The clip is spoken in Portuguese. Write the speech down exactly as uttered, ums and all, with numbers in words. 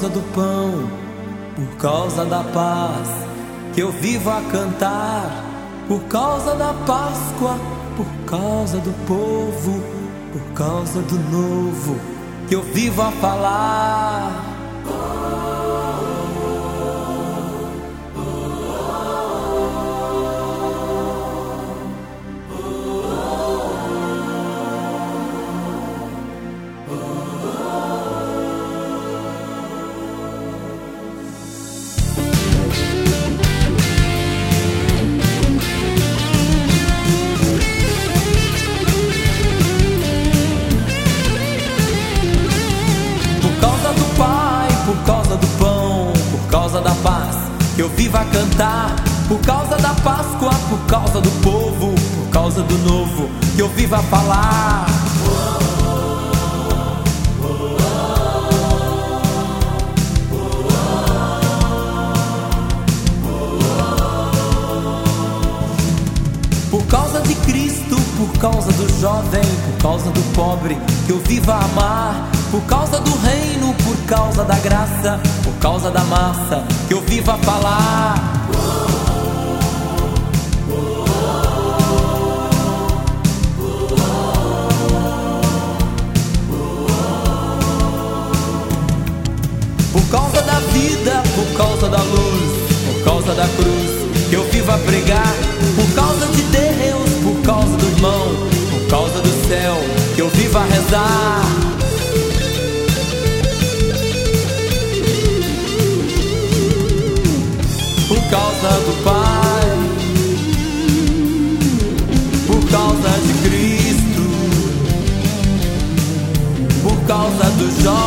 causa do pão, por causa da paz, que eu vivo a cantar, por causa da Páscoa, por causa do povo, por causa do novo, que eu vivo a falar. Por causa da paz, que eu vivo a cantar, por causa da Páscoa, por causa do povo, por causa do novo, que eu vivo a falar. Por causa de Cristo, por causa do jovem, por causa do pobre, que eu vivo a amar, por causa do reino, por causa da graça, por causa da massa, que eu vivo a falar. Por causa da vida, por causa da luz, por causa da cruz, que eu vivo a pregar, por causa de Deus, por causa do irmão, por causa do céu, que eu vivo a rezar. Por causa do Pai, por causa de Cristo, por causa do jovem,